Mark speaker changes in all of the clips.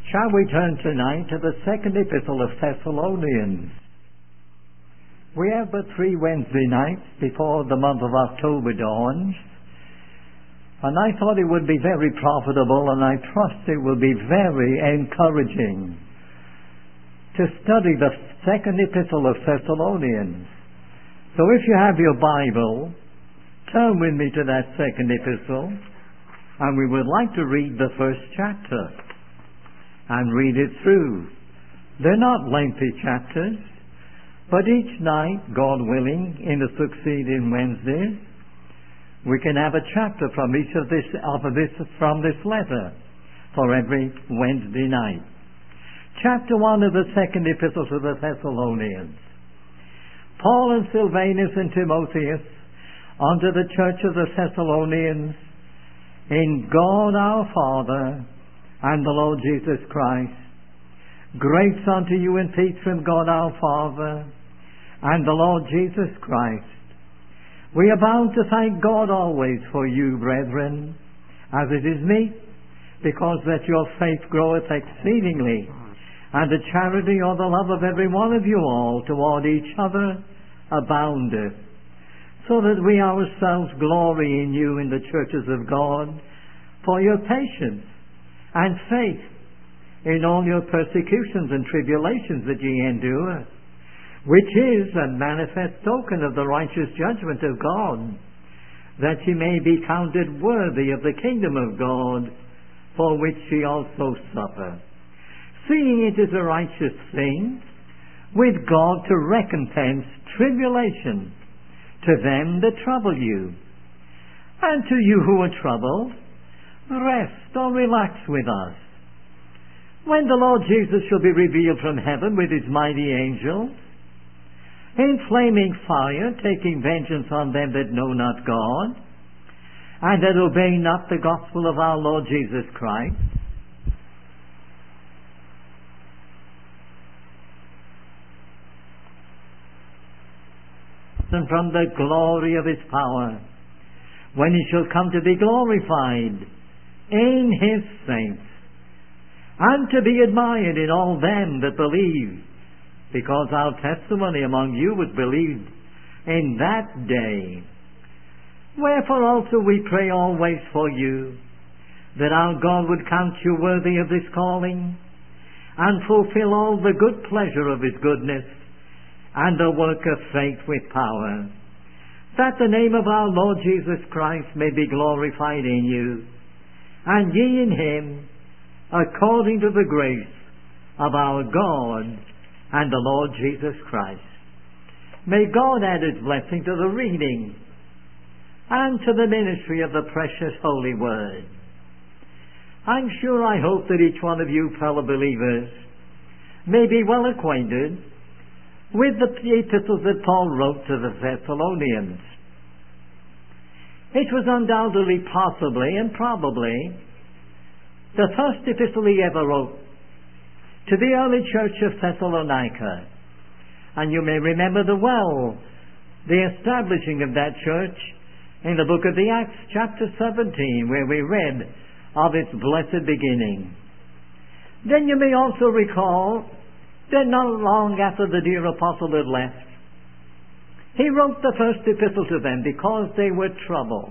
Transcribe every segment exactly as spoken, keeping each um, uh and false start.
Speaker 1: Shall we turn tonight to the second epistle of Thessalonians? We have but three Wednesday nights before the month of October dawns, and I thought it would be very profitable, and I trust it will be very encouraging to study the second epistle of Thessalonians. So if you have your Bible, turn with me to that second epistle, and we would like to read the first chapter and read it through. They're not lengthy chapters, but each night, God willing, in the succeeding Wednesdays, we can have a chapter from each of this, of this from this letter for every Wednesday night. Chapter one of the second epistle to the Thessalonians. Paul and Silvanus and Timotheus, unto the church of the Thessalonians, in God our Father and the Lord Jesus Christ, grace unto you and peace from God our Father and the Lord Jesus Christ. We are bound to thank God always for you, brethren, as it is meet, because that your faith groweth exceedingly, and the charity or the love of every one of you all toward each other aboundeth, so that we ourselves glory in you in the churches of God for your patience and faith in all your persecutions and tribulations that ye endure, which is a manifest token of the righteous judgment of God, that ye may be counted worthy of the kingdom of God, for which ye also suffer, seeing it is a righteous thing with God to recompense tribulation to them that trouble you, and to you who are troubled, rest or relax with us, when the Lord Jesus shall be revealed from heaven with his mighty angels, in flaming fire, taking vengeance on them that know not God, and that obey not the gospel of our Lord Jesus Christ. And from the glory of his power, when he shall come to be glorified in his saints, and to be admired in all them that believe, because our testimony among you was believed in that day. Wherefore also we pray always for you, that our God would count you worthy of this calling, and fulfill all the good pleasure of his goodness, and the work of faith with power, that the name of our Lord Jesus Christ may be glorified in you, and ye in him, according to the grace of our God and the Lord Jesus Christ. May God add his blessing to the reading and to the ministry of the precious Holy Word. I'm sure, I hope that each one of you fellow believers may be well acquainted with the epistles that Paul wrote to the Thessalonians. It was undoubtedly, possibly, and probably the first epistle he ever wrote to the early church of Thessalonica. And you may remember the well the establishing of that church in the book of the Acts, chapter seventeen, where we read of its blessed beginning. Then you may also recall that not long after the dear apostle had left, he wrote the first epistle to them because they were troubled.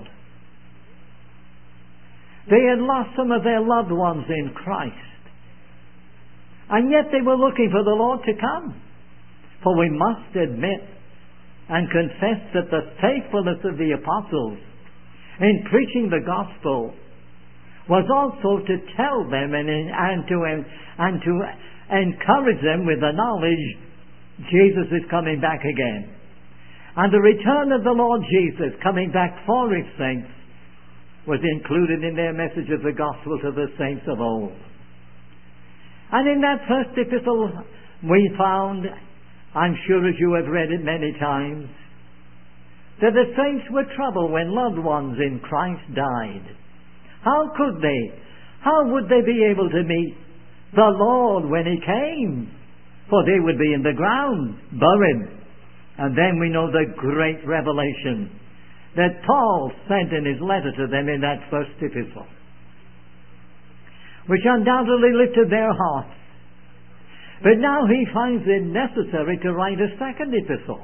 Speaker 1: They had lost some of their loved ones in Christ, and yet they were looking for the Lord to come. For we must admit and confess that the faithfulness of the apostles in preaching the gospel was also to tell them and, and, to, and to encourage them with the knowledge Jesus is coming back again. And the return of the Lord Jesus coming back for his saints was included in their message of the gospel to the saints of old. And in that first epistle we found, I'm sure as you have read it many times, that the saints were troubled when loved ones in Christ died. How could they? How would they be able to meet the Lord when he came? For they would be in the ground, buried. And then we know the great revelation that Paul sent in his letter to them in that first epistle. which undoubtedly lifted their hearts. But now he finds it necessary to write a second epistle.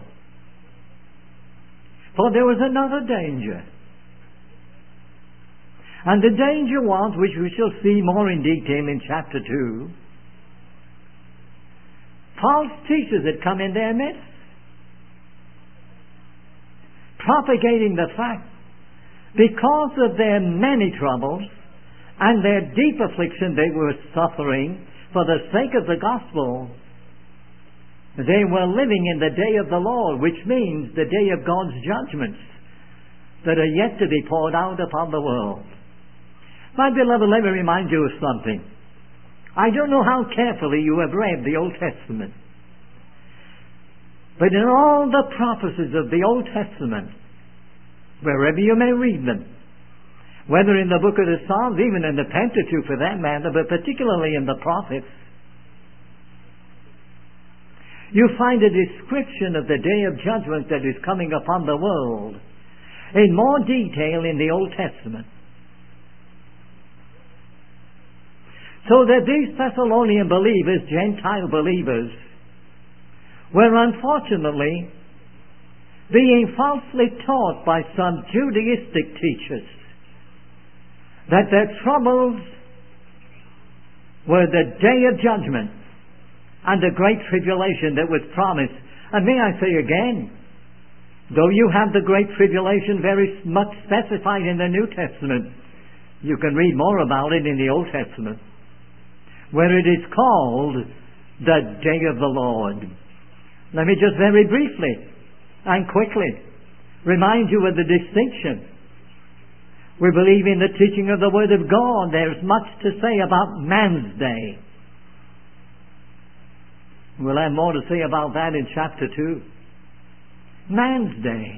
Speaker 1: For there was another danger. And the danger was, which we shall see more in detail in chapter two, false teachers had come in their midst, propagating the fact, because of their many troubles and their deep affliction they were suffering for the sake of the gospel, they were living in the day of the Lord, which means the day of God's judgments that are yet to be poured out upon the world. My beloved, let me remind you of something. I don't know how carefully you have read the Old Testament, but in all the prophecies of the Old Testament, wherever you may read them, whether in the book of the Psalms, even in the Pentateuch for that matter, but particularly in the prophets, you find a description of the day of judgment that is coming upon the world in more detail in the Old Testament. So that these Thessalonian believers, Gentile believers, were unfortunately being falsely taught by some Judaistic teachers that their troubles were the day of judgment and the great tribulation that was promised. And may I say again, though you have the great tribulation very much specified in the New Testament, you can read more about it in the Old Testament, where it is called the day of the Lord. Let me just very briefly and quickly remind you of the distinction. We believe in the teaching of the Word of God. There's much to say about man's day. We'll have more to say about that in chapter two. Man's day.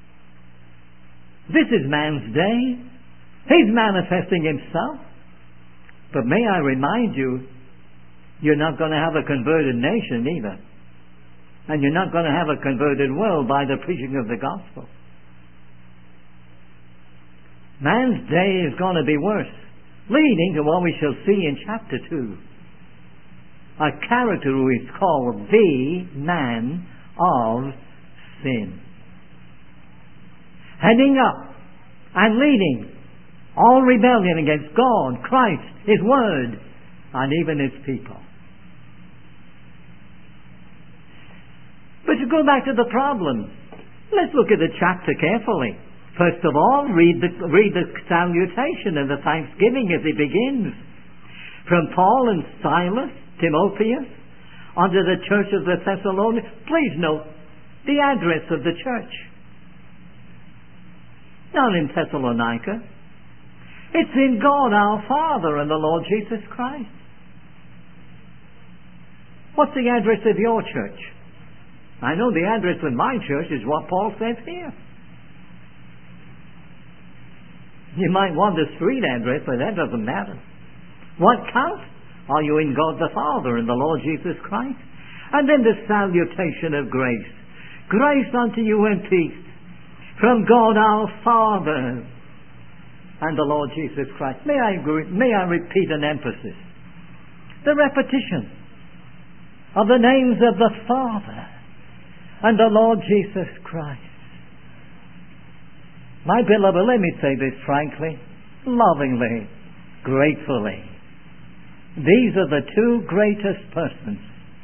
Speaker 1: This is man's day. He's manifesting himself. But may I remind you, you're not going to have a converted nation either. And you're not going to have a converted world by the preaching of the gospel. Man's day is going to be worse, leading to what we shall see in chapter two. A character who is called the man of sin. Heading up and leading all rebellion against God, Christ, His Word, and even His people. But to go back to the problem, let's look at the chapter carefully. First of all, read the, read the salutation and the thanksgiving as it begins. From Paul and Silas, Timotheus, unto the church of the Thessalonians. Please note the address of the church. Not in Thessalonica. It's in God our Father and the Lord Jesus Christ. What's the address of your church? I know the address of my church is what Paul says here. You might want the street address, but that doesn't matter. What counts? Are you in God the Father and the Lord Jesus Christ? And then the salutation of grace. Grace unto you and peace from God our Father and the Lord Jesus Christ. May I, may I repeat an emphasis? The repetition of the names of the Father and the Lord Jesus Christ. My beloved, let me say this frankly, lovingly, gratefully. These are the two greatest persons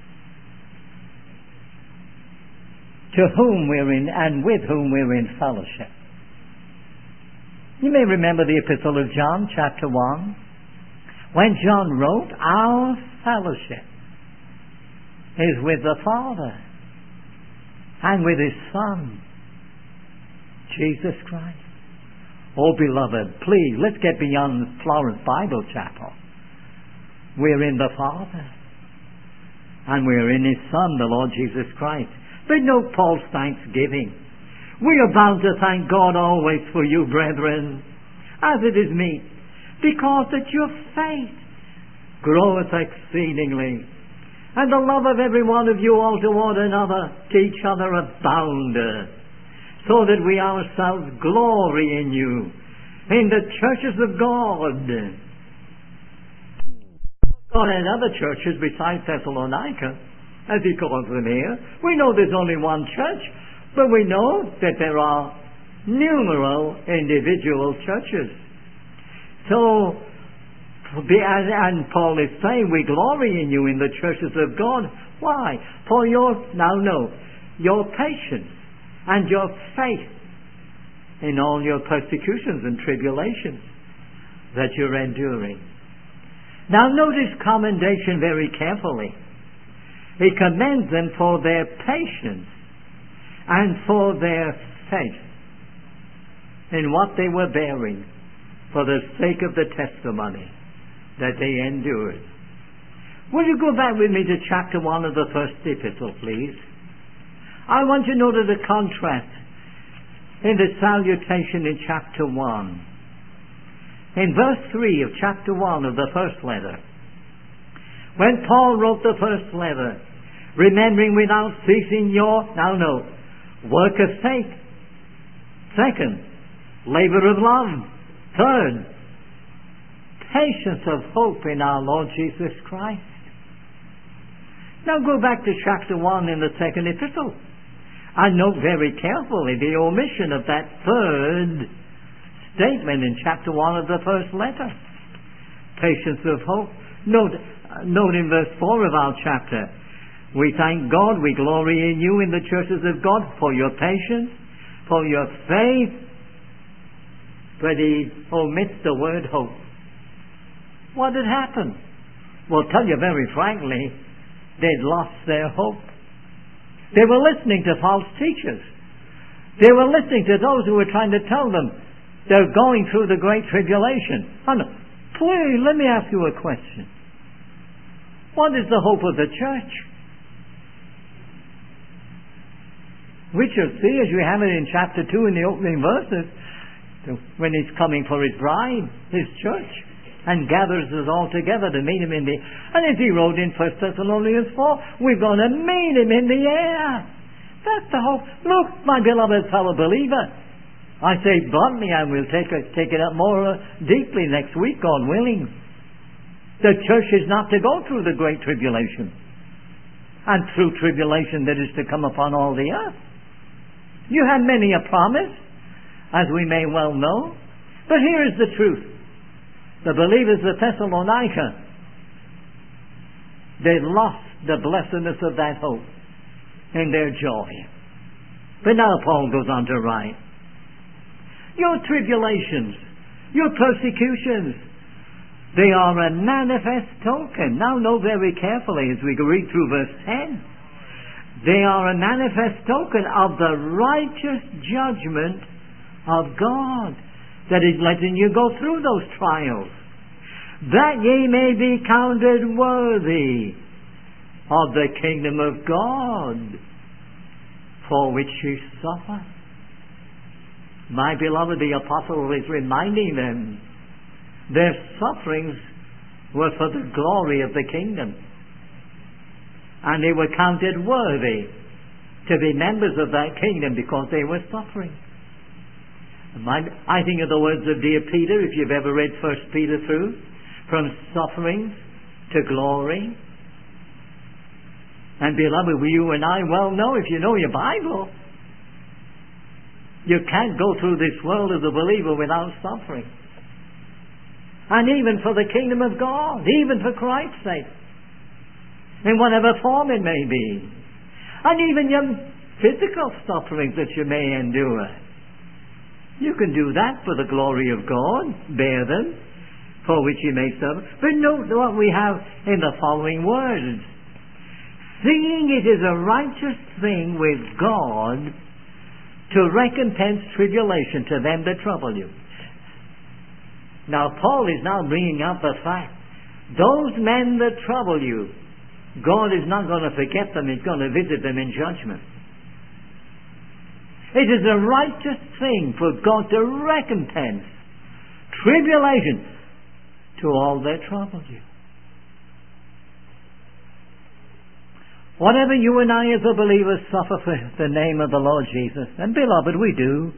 Speaker 1: to whom we're in and with whom we're in fellowship. You may remember the Epistle of John, chapter one, when John wrote, our fellowship is with the Father and with His Son, Jesus Christ. Oh, beloved, please, let's get beyond Florence Bible Chapel. We're in the Father, and we're in His Son, the Lord Jesus Christ. But note Paul's thanksgiving. We are bound to thank God always for you, brethren, as it is meet, because that your faith groweth exceedingly, and the love of every one of you all toward another, to each other aboundeth, so that we ourselves glory in you, in the churches of God. Paul had other churches besides Thessalonica, as he calls them here. We know there's only one church, but we know that there are numerous individual churches. So, and, and Paul is saying, we glory in you in the churches of God. Why? For your, now no, your patience and your faith in all your persecutions and tribulations that you're enduring. Now notice commendation very carefully. He commends them for their patience and for their faith in what they were bearing for the sake of the testimony that they endured. Will you go back with me to chapter one of the first epistle, please? I want you to notice the contrast in the salutation in chapter one. In verse three of chapter one of the first letter, when Paul wrote the first letter, remembering without ceasing your, now no, work of faith. Second, labor of love. Third, patience of hope in our Lord Jesus Christ. Now go back to chapter one in the second epistle. And note very carefully the omission of that third statement in chapter one of the first letter. Patience of hope. Note, note in verse four of our chapter, we thank God, we glory in you in the churches of God for your patience, for your faith. But he omits the word hope. What had happened? Well, tell you very frankly, they'd lost their hope. They were listening to false teachers. They were listening to those who were trying to tell them they're going through the great tribulation. Oh, no. Please, let me ask you a question. What is the hope of the church? We shall see, as we have it in chapter two in the opening verses, when he's coming for his bride, his church, and gathers us all together to meet him in the... And as he wrote in First Thessalonians four, we're going to meet him in the air. That's the hope. Look, my beloved fellow believer, I say bluntly, and we'll take, a, take it up more uh, deeply next week, God willing. The church is not to go through the great tribulation, and through tribulation that is to come upon all the earth. You had many a promise, as we may well know, but here is the truth. The believers of Thessalonica, they lost the blessedness of that hope in their joy. But now Paul goes on to write, your tribulations, your persecutions, they are a manifest token. Now note very carefully as we read through verse ten. They are a manifest token of the righteous judgment of God that is letting you go through those trials, that ye may be counted worthy of the kingdom of God, for which ye suffer. My beloved, the apostle is reminding them their sufferings were for the glory of the kingdom, and they were counted worthy to be members of that kingdom because they were suffering. I think of the words of dear Peter, if you've ever read First Peter through, from sufferings to glory. And beloved, you and I well know, if you know your Bible, you can't go through this world as a believer without suffering. And even for the kingdom of God, even for Christ's sake, in whatever form it may be. And even your physical sufferings that you may endure. You can do that for the glory of God, bear them, for which you may suffer. But note what we have in the following words. Seeing it is a righteous thing with God to recompense tribulation to them that trouble you. Now Paul is now bringing out the fact, those men that trouble you, God is not going to forget them, He's going to visit them in judgment. It is a righteous thing for God to recompense tribulation to all that trouble you. Whatever you and I as a believer suffer for the name of the Lord Jesus, and beloved, we do.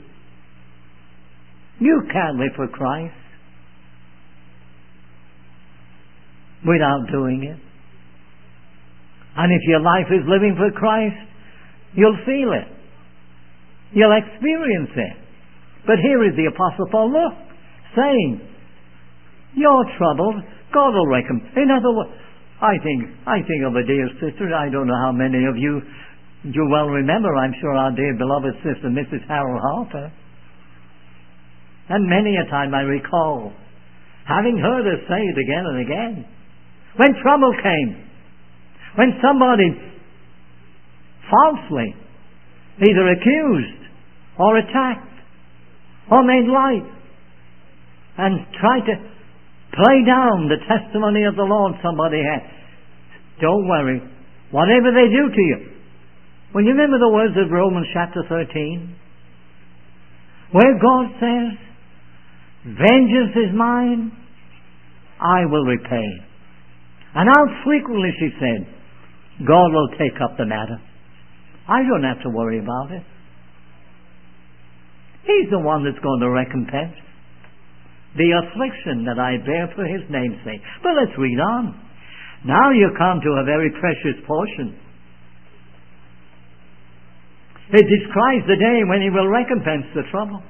Speaker 1: You can live for Christ. without doing it. And if your life is living for Christ, you'll feel it. You'll experience it. But here is the Apostle Paul, look, saying, your troubles, God will recompense. In other words, I think, I think of a dear sister, I don't know how many of you you well remember, I'm sure, our dear beloved sister, Missus Harold Harper. And many a time I recall having heard her say it again and again. When trouble came, when somebody falsely either accused or attacked or made light and tried to play down the testimony of the Lord somebody had, don't worry, whatever they do to you. When you remember the words of Romans chapter thirteen, where God says, vengeance is mine, I will repay. And how frequently, she said, God will take up the matter. I don't have to worry about it. He's the one that's going to recompense the affliction that I bear for His name's sake. But let's read on. Now you come to a very precious portion. It describes the day when He will recompense the trouble.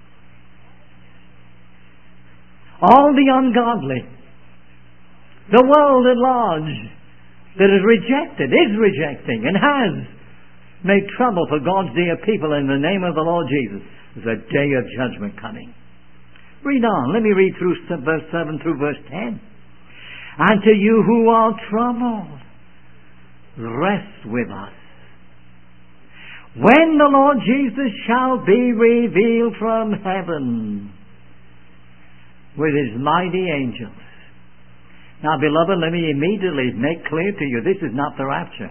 Speaker 1: All the ungodly, the world at large that is rejected, is rejecting, and has made trouble for God's dear people in the name of the Lord Jesus. There's a day of judgment coming. Read on. Let me read through verse seven through verse ten. And to you who are troubled, rest with us, when the Lord Jesus shall be revealed from heaven with His mighty angels. Now, beloved, let me immediately make clear to you, this is not the rapture.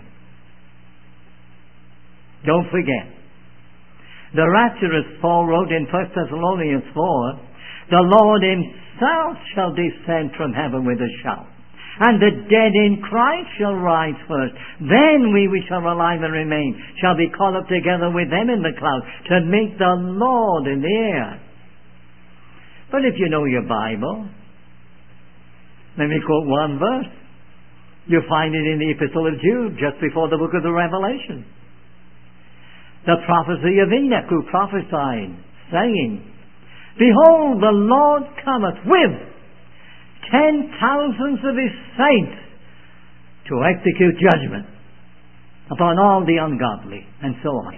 Speaker 1: Don't forget. The rapture, as Paul wrote in First Thessalonians four, the Lord Himself shall descend from heaven with a shout, and the dead in Christ shall rise first. Then we which are alive and remain shall be caught up together with them in the clouds to meet the Lord in the air. But if you know your Bible, let me quote one verse. You find it in the Epistle of Jude, just before the book of the Revelation. The prophecy of Enoch, who prophesied, saying, behold, the Lord cometh with ten thousands of His saints to execute judgment upon all the ungodly, and so on.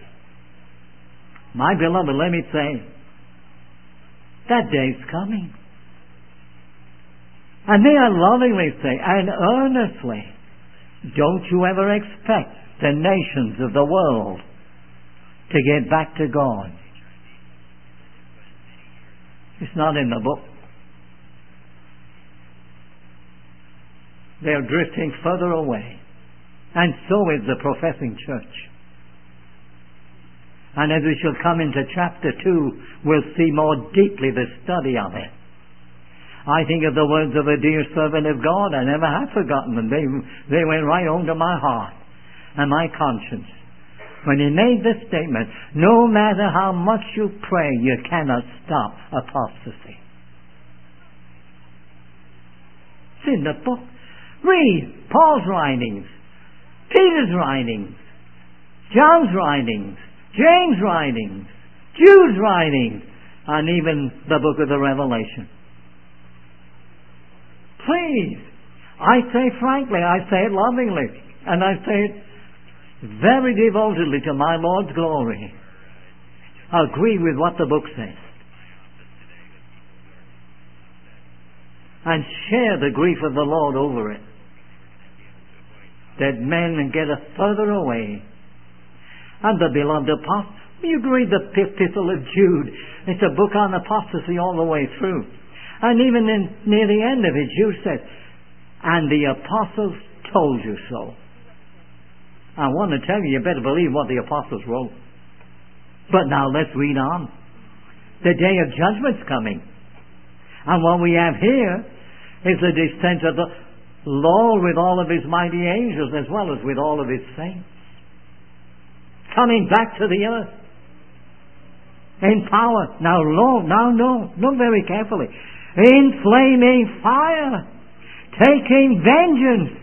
Speaker 1: My beloved, let me say, that day's coming. And may I lovingly say, and earnestly, don't you ever expect the nations of the world to get back to God. It's not in the book. They're drifting further away. And so is the professing church. And as we shall come into chapter two, we'll see more deeply the study of it. I think of the words of a dear servant of God. I never have forgotten them. They, they went right home to my heart and my conscience. When he made this statement, no matter how much you pray, you cannot stop apostasy. It's in the book. Read Paul's writings, Peter's writings, John's writings, James' writings, Jude's writings, and even the book of the Revelation. Please, I say frankly, I say it lovingly, and I say it very devotedly to my Lord's glory. Agree with what the book says. And share the grief of the Lord over it. That men get a further away. And the beloved apostle, you read the Epistle of Jude. It's a book on apostasy all the way through. And even in, near the end of it, Jude says, and the apostles told you so. I want to tell you, you better believe what the apostles wrote. But now let's read on. The day of judgment's coming. And what we have here is the descent of the Lord with all of His mighty angels, as well as with all of His saints, coming back to the earth in power. Now, Lord, now, no, look very carefully. In flaming fire, taking vengeance.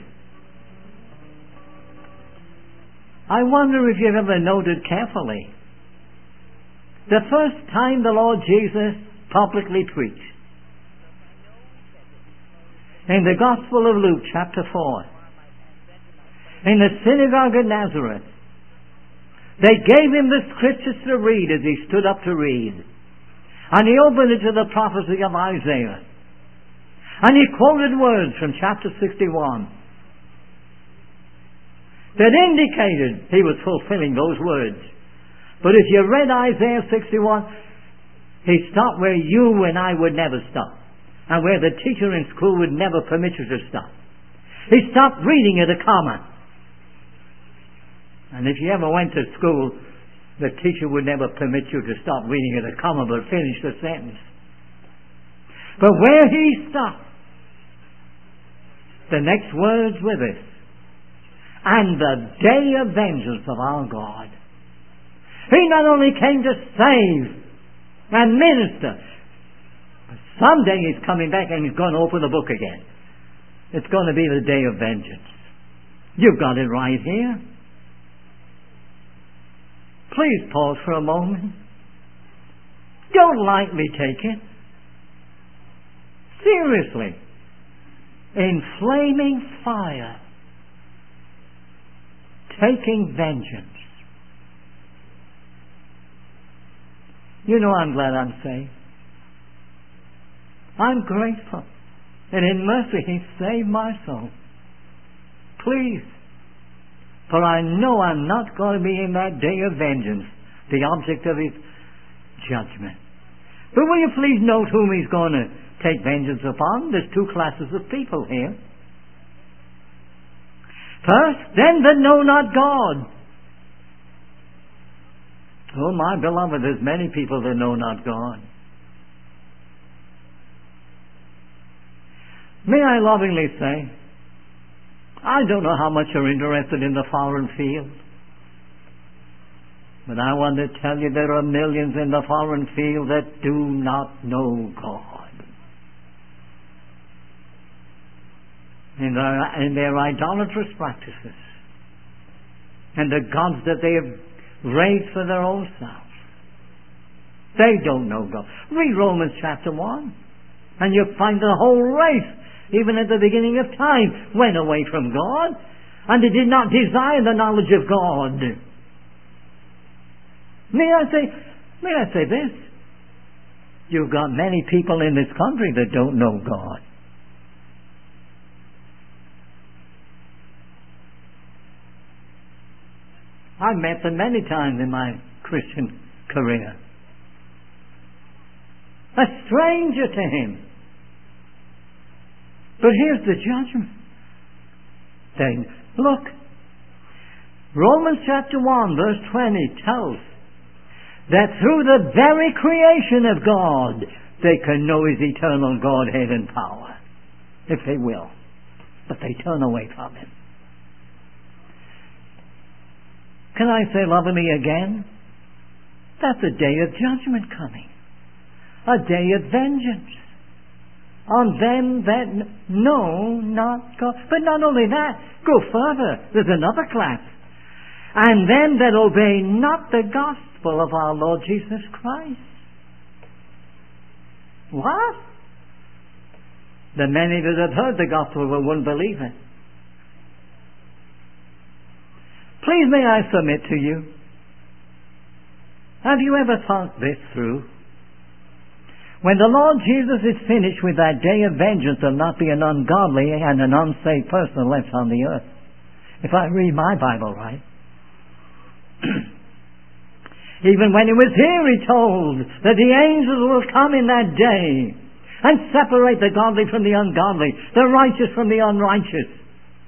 Speaker 1: I wonder if you've ever noted carefully the first time the Lord Jesus publicly preached. In the Gospel of Luke, chapter four, in the synagogue of Nazareth, they gave him the scriptures to read as he stood up to read. And he opened it to the prophecy of Isaiah. And he quoted words from chapter sixty-one that indicated he was fulfilling those words. But if you read Isaiah sixty-one, he stopped where you and I would never stop, and where the teacher in school would never permit you to stop. He stopped reading at a comma. And if you ever went to school, the teacher would never permit you to stop reading at a comma but finish the sentence. But where he stopped, the next words were this: and the day of vengeance of our God. He not only came to save and minister, but someday he's coming back and he's going to open the book again. It's going to be the day of vengeance. You've got it right here. Please pause for a moment. Don't lightly take it. Seriously. In flaming fire, taking vengeance. You know, I'm glad I'm saved. I'm grateful. And in mercy, He saved my soul. Please. For I know I'm not going to be in that day of vengeance, the object of His judgment. But will you please note whom He's going to take vengeance upon? There's two classes of people here. First, them that know not God. Oh, my beloved, there's many people that know not God. May I lovingly say, I don't know how much you're interested in the foreign field, but I want to tell you there are millions in the foreign field that do not know God. In their, in their idolatrous practices and the gods that they have raised for their own selves. They don't know God. Read Romans chapter one and you'll find the whole race, even at the beginning of time, went away from God, and they did not desire the knowledge of God. May I say, may I say this? You've got many people in this country that don't know God. I've met them many times in my Christian career. A stranger to Him. But here's the judgment. Then, look. Romans chapter one verse twenty tells that through the very creation of God, they can know His eternal Godhead and power. If they will. But they turn away from Him. Can I say lovingly again? That's a day of judgment coming. A day of vengeance on them that know not God. But not only that, go further. There's another class. And them that obey not the gospel of our Lord Jesus Christ. What? The many that have heard the gospel but wouldn't believe it. Please may I submit to you, have you ever thought this through? When the Lord Jesus is finished with that day of vengeance, there will not be an ungodly and an unsaved person left on the earth. If I read my Bible right. Even when He was here, He told that the angels will come in that day and separate the godly from the ungodly, the righteous from the unrighteous.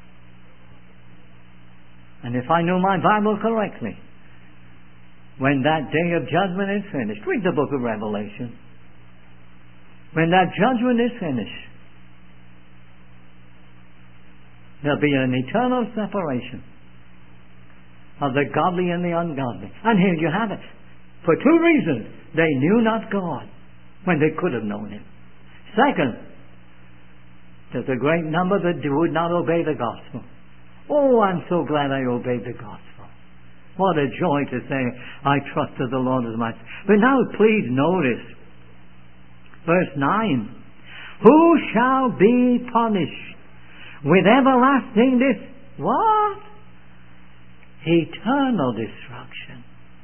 Speaker 1: And if I know my Bible correctly, when that day of judgment is finished, read the book of Revelation. When that judgment is finished, there'll be an eternal separation of the godly and the ungodly. And here you have it. For two reasons. They knew not God when they could have known Him. Second, There's a great number that would not obey the gospel. Oh, I'm so glad I obeyed the gospel. What a joy to say, I trusted the Lord as my... But now please notice, verse nine. Who shall be punished with everlasting dis... What? Eternal destruction.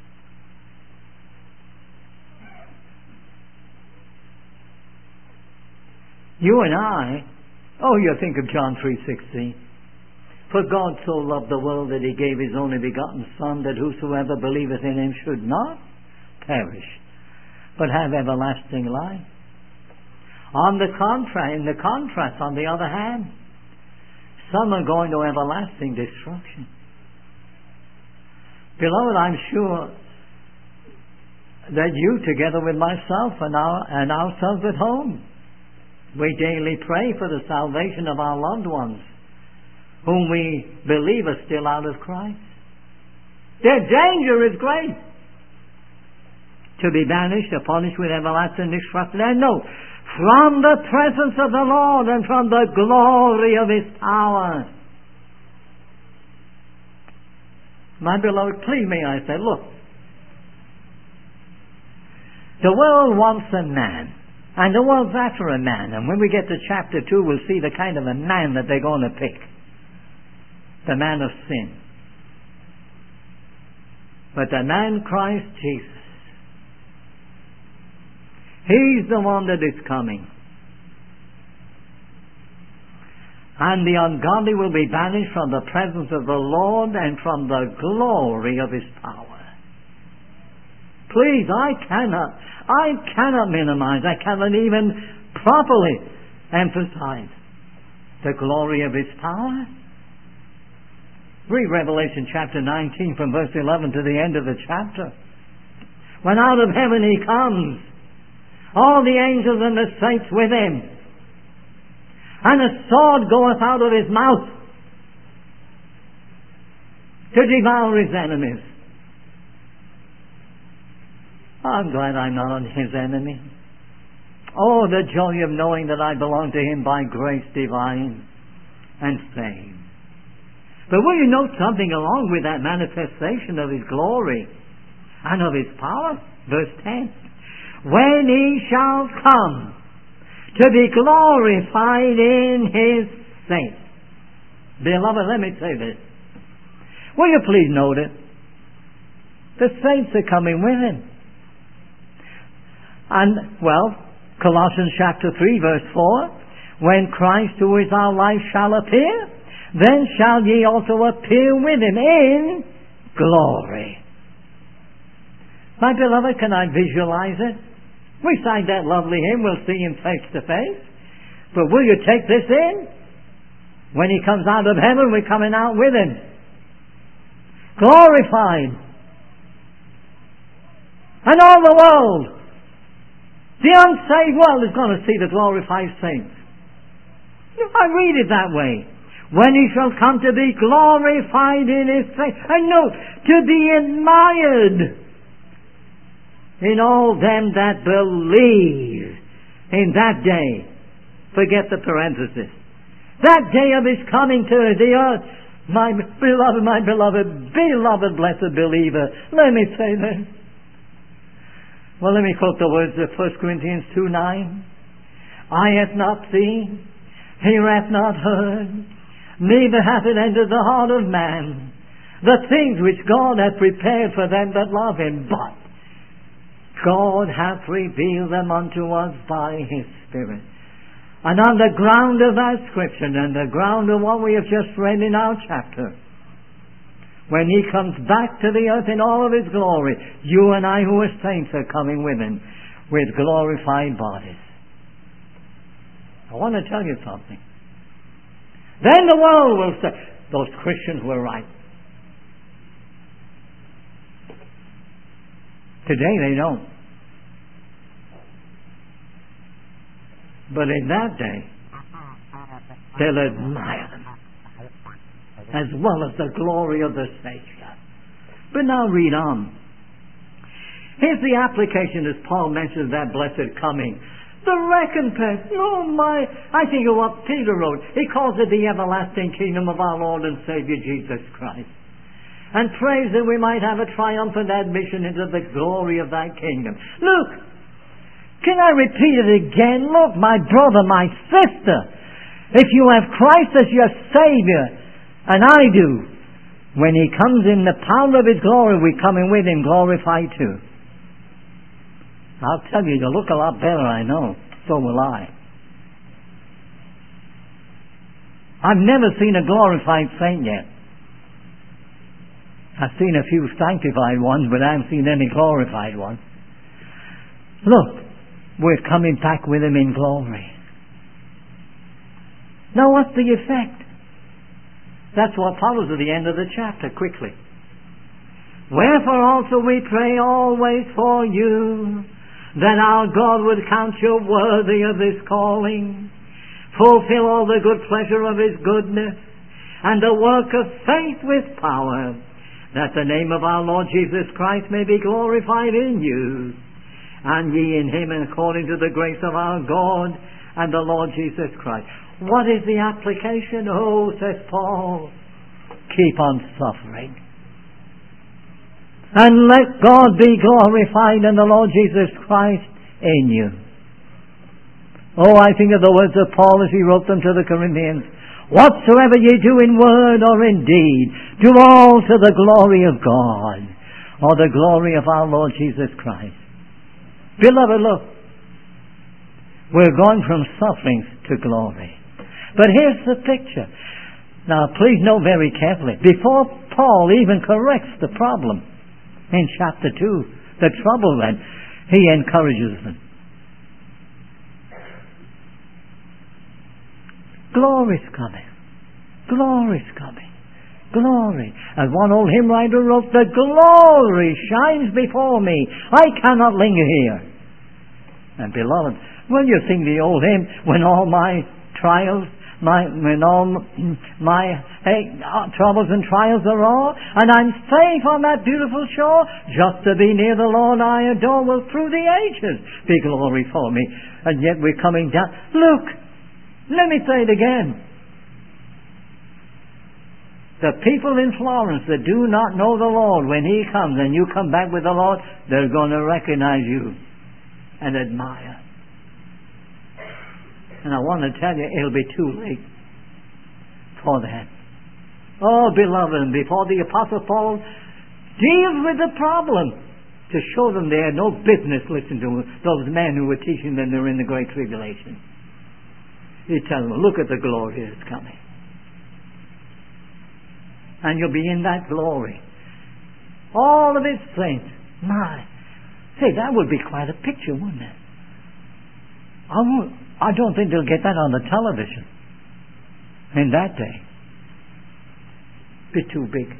Speaker 1: You and I, oh, you think of John three sixteen. For God so loved the world that He gave His only begotten Son, that whosoever believeth in Him should not perish, but have everlasting life. On the contrary, in the contrast, on the other hand, some are going to everlasting destruction. Beloved, I'm sure that you, together with myself and, our, and ourselves at home, we daily pray for the salvation of our loved ones, whom we believe are still out of Christ. Their danger is great. To be banished or punished with everlasting destruction. And no, from the presence of the Lord and from the glory of His power. My beloved, please may I say, look, the world wants a man, and the world's after a man, and when we get to chapter two, we'll see the kind of a man that they're going to pick. The man of sin. But the man Christ Jesus, He's the one that is coming. And the ungodly will be banished from the presence of the Lord and from the glory of His power. Please, I cannot, I cannot minimize, I cannot even properly emphasize the glory of His power. Read Revelation chapter nineteen from verse eleven to the end of the chapter. When out of heaven He comes, all the angels and the saints with Him, and a sword goeth out of His mouth to devour His enemies. I'm glad I'm not His enemy. Oh, the joy of knowing that I belong to Him by grace divine and fame. But will you note something along with that manifestation of His glory and of His power? Verse ten. When He shall come to be glorified in His saints. Beloved, let me say this. Will you please note it? The saints are coming with Him. And, well, Colossians chapter three verse four. When Christ, who is our life, shall appear, then shall ye also appear with Him in glory. My beloved, can I visualize it? We sang that lovely hymn, we'll see Him face to face. But will you take this in? When He comes out of heaven, we're coming out with Him. Glorified. And all the world, the unsaved world, is going to see the glorified saints. I read it that way. When He shall come to be glorified in His saints. And note, to be admired in all them that believe in that day. Forget the parenthesis. That day of His coming to the earth. My beloved, my beloved, beloved, blessed believer. Let me say this. Well, let me quote the words of First Corinthians two nine. Eye hath not seen, ear hath not heard, neither hath it entered the heart of man, the things which God hath prepared for them that love Him. But God hath revealed them unto us by His Spirit. And on the ground of that scripture, and the ground of what we have just read in our chapter, when He comes back to the earth in all of His glory, you and I who are saints are coming with Him with glorified bodies. I want to tell you something. Then the world will say, those Christians were right. Today they don't. But in that day, they'll admire them, as well as the glory of the Savior. But now read on. Here's the application as Paul mentions that blessed coming. The recompense. Oh my, I think of what Peter wrote. He calls it the everlasting kingdom of our Lord and Savior Jesus Christ. And prays that we might have a triumphant admission into the glory of that kingdom. Look, can I repeat it again? Look, my brother, my sister, if you have Christ as your Savior, and I do, when He comes in the power of His glory, we're coming with Him glorified too. I'll tell you, you look a lot better, I know. So will I. I've never seen a glorified saint yet. I've seen a few sanctified ones, but I haven't seen any glorified ones. Look, we're coming back with Him in glory. Now what's the effect? That's what follows at the end of the chapter, quickly. Wherefore also we pray always for you, that our God would count you worthy of His calling, fulfill all the good pleasure of His goodness, and the work of faith with power, that the name of our Lord Jesus Christ may be glorified in you, and ye in Him, according to the grace of our God and the Lord Jesus Christ. What is the application? Oh, says Paul, keep on suffering. And let God be glorified in the Lord Jesus Christ in you. Oh, I think of the words of Paul as he wrote them to the Corinthians. Whatsoever ye do in word or in deed, do all to the glory of God, or the glory of our Lord Jesus Christ. Beloved, look, we're going from sufferings to glory. But here's the picture. Now, please note very carefully. Before Paul even corrects the problem in chapter two, the trouble then, he encourages them. Glory's coming. Glory's coming. Glory. As one old hymn writer wrote, the glory shines before me. I cannot linger here. And beloved, will you sing the old hymn, when all my trials, my when all my hey, troubles and trials are o'er, and I'm safe on that beautiful shore, just to be near the Lord I adore, will through the ages be glory for me. And yet we're coming down. Look, let me say it again. The people in Florence that do not know the Lord, when He comes and you come back with the Lord, they're going to recognize you and admire. And I want to tell you, it'll be too late for that. Oh, beloved, before the Apostle Paul deals with the problem, to show them they had no business listening to those men who were teaching them they're in the Great Tribulation. He tells them, look at the glory that's coming. And you'll be in that glory. All of His saints. My. Say, that would be quite a picture, wouldn't it? I won't, I don't think they'll get that on the television in that day. Bit too big.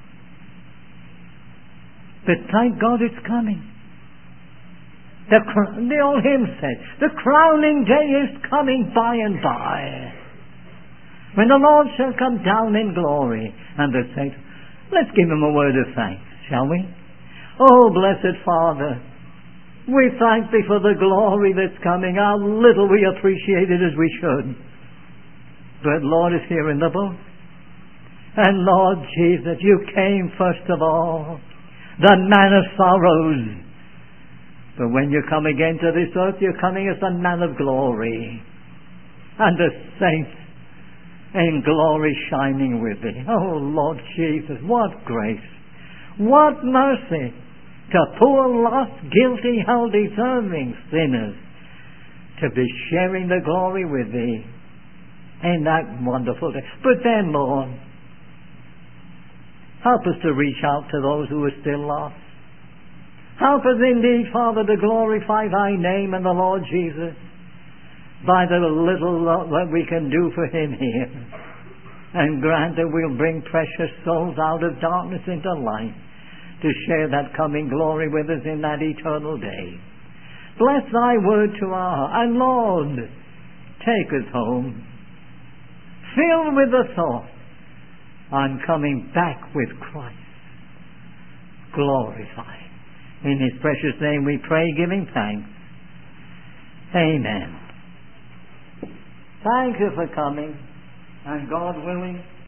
Speaker 1: But thank God it's coming. The, the old hymn said, the crowning day is coming by and by, when the Lord shall come down in glory. And the saints, let's give Him a word of thanks, shall we? Oh, blessed Father, we thank Thee for the glory that's coming. How little we appreciate it as we should. But Lord is here in the boat. And Lord Jesus, You came first of all, the man of sorrows. But when You come again to this earth, You're coming as the man of glory. And the saints in glory shining with Thee. Oh Lord Jesus, what grace, what mercy to poor, lost, guilty, hell-deserving sinners to be sharing the glory with Thee in that wonderful day. But then, Lord, help us to reach out to those who are still lost. Help us indeed, Father, to glorify Thy name and the Lord Jesus by the little that we can do for Him here. And grant that we'll bring precious souls out of darkness into light to share that coming glory with us in that eternal day. Bless Thy word to our heart. And Lord, take us home, filled with the thought, I'm coming back with Christ, glorified. In His precious name we pray, giving thanks. Amen. Thank you for coming, and God willing,